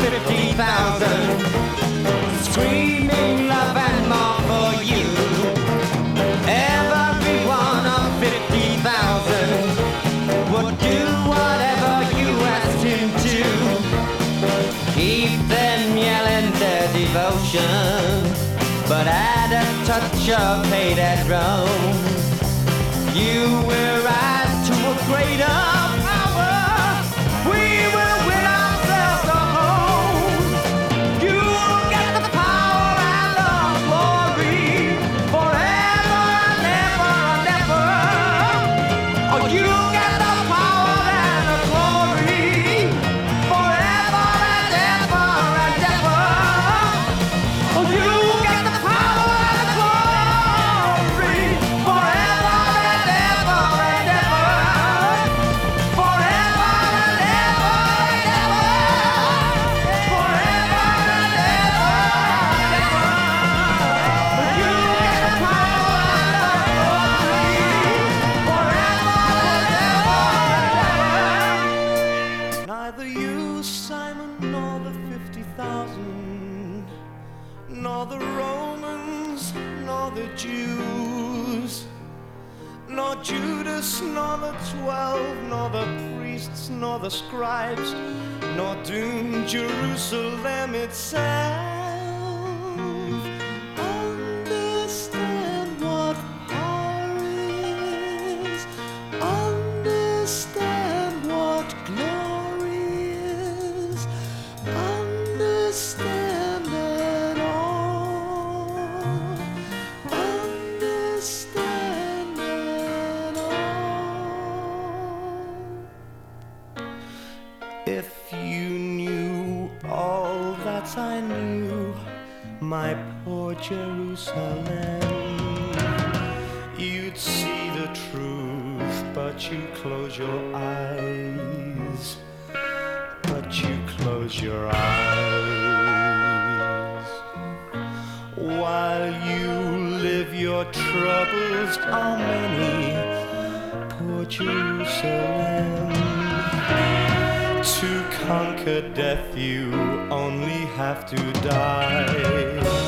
50,000 screaming love and more for you. Every one of 50,000 would do whatever you asked him to. Keep them yelling their devotion, but add a touch of hate and Rome. You will rise to a greater power. We will win ourselves a home. You will get the power and the glory forever and ever and ever. Oh, you get the power and the glory forever and ever and ever. Oh, you get the power and the glory forever and ever and ever. Forever and ever and ever. Forever and ever and ever. You get the power and the glory forever and ever and ever. Neither you, Simon, nor the 50,000, nor the Romans, nor the Jews, nor Judas, nor the 12, nor the priests, nor the scribes, nor doomed Jerusalem itself understand what power is, understand what glory is, understand it all, understand it all. If you knew all that I knew, my poor Jerusalem, you'd see the truth, but you close your eyes, but you close your eyes. While you live, your troubles are many, poor Jerusalem. To conquer death, you only have to die.